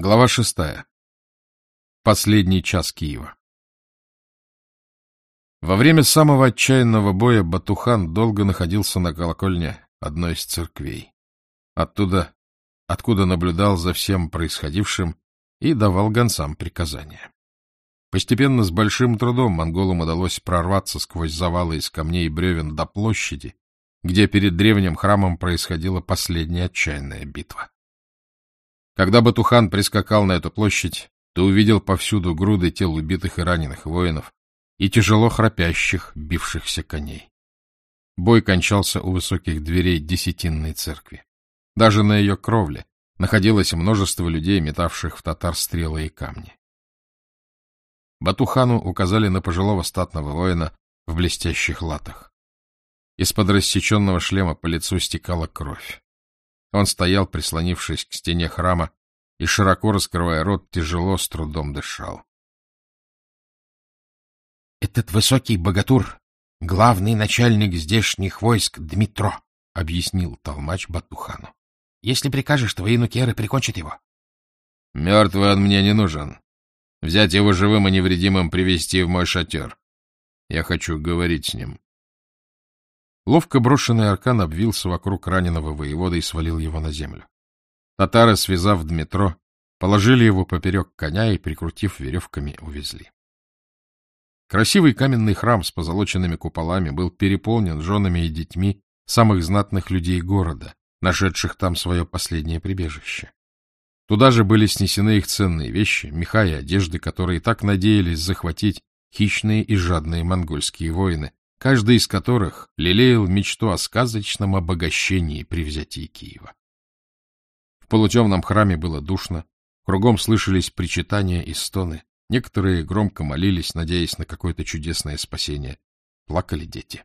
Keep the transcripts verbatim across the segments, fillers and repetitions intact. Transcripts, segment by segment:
Глава шестая. Последний час Киева. Во время самого отчаянного боя Батухан долго находился на колокольне одной из церквей. Оттуда, откуда наблюдал за всем происходившим и давал гонцам приказания. Постепенно, с большим трудом, монголам удалось прорваться сквозь завалы из камней и бревен до площади, где перед древним храмом происходила последняя отчаянная битва. Когда Батухан прискакал на эту площадь, то увидел повсюду груды тел убитых и раненых воинов и тяжело храпящих, бившихся коней. Бой кончался у высоких дверей Десятинной церкви. Даже на ее кровле находилось множество людей, метавших в татар стрелы и камни. Батухану указали на пожилого статного воина в блестящих латах. Из-под рассеченного шлема по лицу стекала кровь. Он стоял, прислонившись к стене храма, и, широко раскрывая рот, тяжело, с трудом дышал. — Этот высокий богатур — главный начальник здешних войск Дмитро, — объяснил толмач Батухану. — Если прикажешь, твои нукеры прикончат его. — Мертвый он мне не нужен. Взять его живым и невредимым привести в мой шатер. Я хочу говорить с ним. Ловко брошенный аркан обвился вокруг раненого воевода и свалил его на землю. Татары, связав Дмитро, положили его поперек коня и, прикрутив веревками, увезли. Красивый каменный храм с позолоченными куполами был переполнен женами и детьми самых знатных людей города, нашедших там свое последнее прибежище. Туда же были снесены их ценные вещи, меха и одежды, которые так надеялись захватить хищные и жадные монгольские воины, каждый из которых лелеял мечту о сказочном обогащении при взятии Киева. В полутемном храме было душно, кругом слышались причитания и стоны, некоторые громко молились, надеясь на какое-то чудесное спасение. Плакали дети.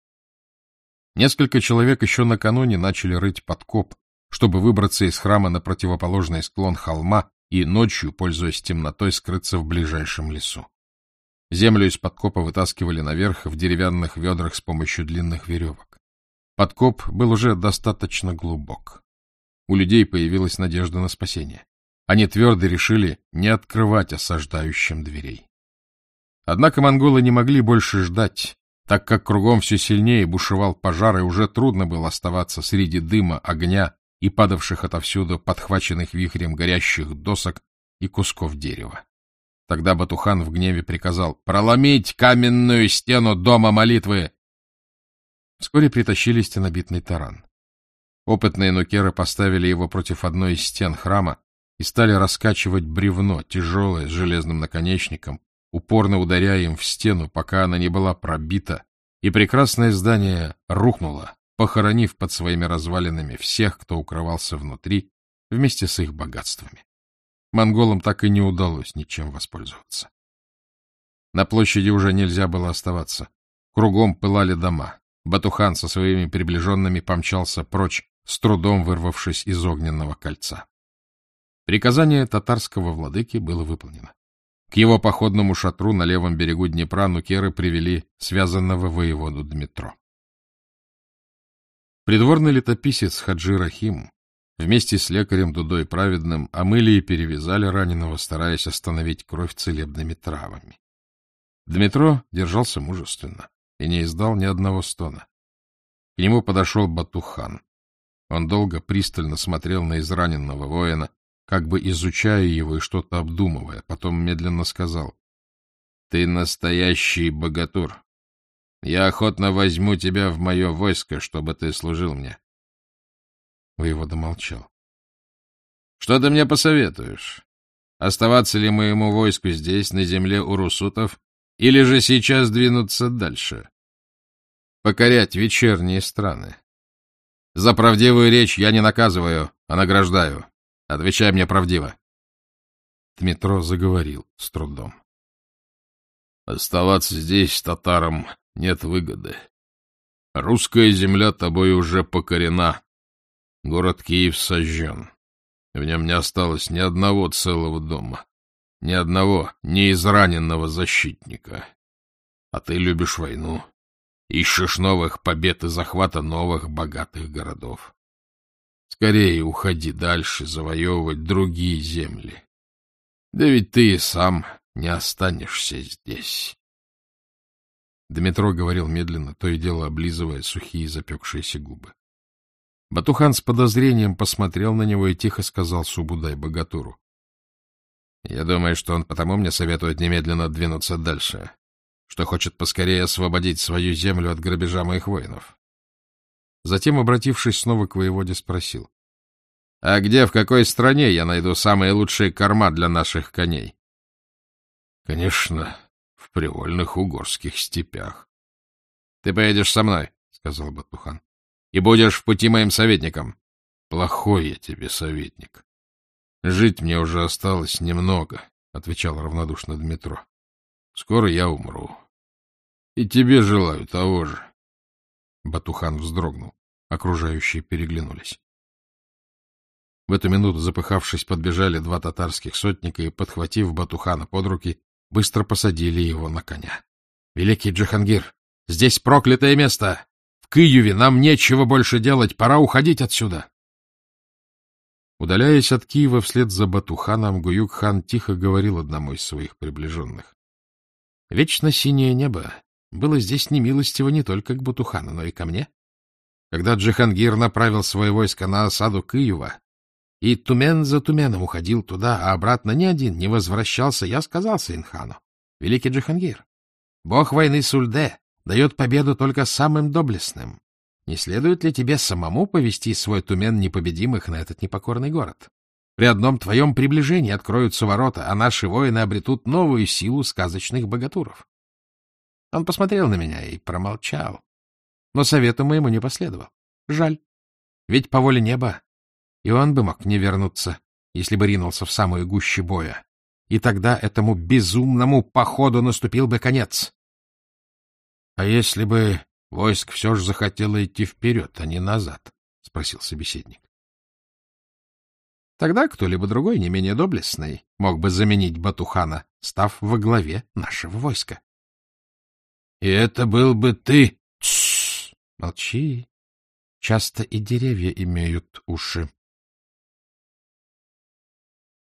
Несколько человек еще накануне начали рыть подкоп, чтобы выбраться из храма на противоположный склон холма и ночью, пользуясь темнотой, скрыться в ближайшем лесу. Землю из подкопа вытаскивали наверх в деревянных ведрах с помощью длинных веревок. Подкоп был уже достаточно глубок. У людей появилась надежда на спасение. Они твердо решили не открывать осаждающим дверей. Однако монголы не могли больше ждать, так как кругом все сильнее бушевал пожар, и уже трудно было оставаться среди дыма, огня и падавших отовсюду подхваченных вихрем горящих досок и кусков дерева. Тогда Батухан в гневе приказал проломить каменную стену дома молитвы. Вскоре притащили стенобитный таран. Опытные нукеры поставили его против одной из стен храма и стали раскачивать бревно, тяжелое, с железным наконечником, упорно ударяя им в стену, пока она не была пробита, и прекрасное здание рухнуло, похоронив под своими развалинами всех, кто укрывался внутри, вместе с их богатствами. Монголам так и не удалось ничем воспользоваться. На площади уже нельзя было оставаться. Кругом пылали дома. Батухан со своими приближенными помчался прочь, с трудом вырвавшись из огненного кольца. Приказание татарского владыки было выполнено. К его походному шатру на левом берегу Днепра нукеры привели связанного воеводу Дмитро. Придворный летописец Хаджи Рахим вместе с лекарем Дудой Праведным омыли и перевязали раненого, стараясь остановить кровь целебными травами. Дмитро держался мужественно и не издал ни одного стона. К нему подошел Батухан. Он долго пристально смотрел на израненного воина, как бы изучая его и что-то обдумывая, потом медленно сказал: — Ты настоящий богатур. Я охотно возьму тебя в мое войско, чтобы ты служил мне. Воевода молчал. — Что ты мне посоветуешь? Оставаться ли моему войску здесь, на земле урусутов, или же сейчас двинуться дальше? Покорять вечерние страны. За правдивую речь я не наказываю, а награждаю. Отвечай мне правдиво. Дмитро заговорил с трудом. — Оставаться здесь татарам нет выгоды. Русская земля тобой уже покорена. Город Киев сожжен. В нем не осталось ни одного целого дома, ни одного неизраненного защитника. А ты любишь войну, ищешь новых побед и захвата новых богатых городов. Скорее уходи дальше завоевывать другие земли. Да ведь ты и сам не останешься здесь. Дмитро говорил медленно, то и дело облизывая сухие запекшиеся губы. Батухан с подозрением посмотрел на него и тихо сказал Субудай-богатуру: — Я думаю, что он потому мне советует немедленно двинуться дальше, что хочет поскорее освободить свою землю от грабежа моих воинов. Затем, обратившись снова к воеводе, спросил: — А где, в какой стране я найду самые лучшие корма для наших коней? — Конечно, в привольных угорских степях. — Ты поедешь со мной, — сказал Батухан, — и будешь в пути моим советником. — Плохой я тебе советник. Жить мне уже осталось немного, — отвечал равнодушно Дмитро. — Скоро я умру. И тебе желаю того же. Батухан вздрогнул. Окружающие переглянулись. В эту минуту, запыхавшись, подбежали два татарских сотника и, подхватив Батухана под руки, быстро посадили его на коня. — Великий Джихангир, здесь проклятое место! В Киеве нам нечего больше делать, пора уходить отсюда! Удаляясь от Киева вслед за Батуханом, Гуюк-хан тихо говорил одному из своих приближенных: — Вечно синее небо было здесь немилостиво не только к Батухану, но и ко мне. Когда Джихангир направил свои войска на осаду Киева, и тумен за туменом уходил туда, а обратно ни один не возвращался, я сказал Сейн-хану: — Великий Джихангир, бог войны Сульде дает победу только самым доблестным. Не следует ли тебе самому повести свой тумен непобедимых на этот непокорный город? При одном твоем приближении откроются ворота, а наши воины обретут новую силу сказочных богатуров. Он посмотрел на меня и промолчал, но совету моему не последовал. Жаль, ведь по воле неба и он бы мог не вернуться, если бы ринулся в самую гущу боя, и тогда этому безумному походу наступил бы конец. — А если бы войск все же захотело идти вперед, а не назад? — спросил собеседник. — Тогда кто-либо другой, не менее доблестный, мог бы заменить Батухана, став во главе нашего войска. — И это был бы ты! — Тссс! Молчи. Часто и деревья имеют уши.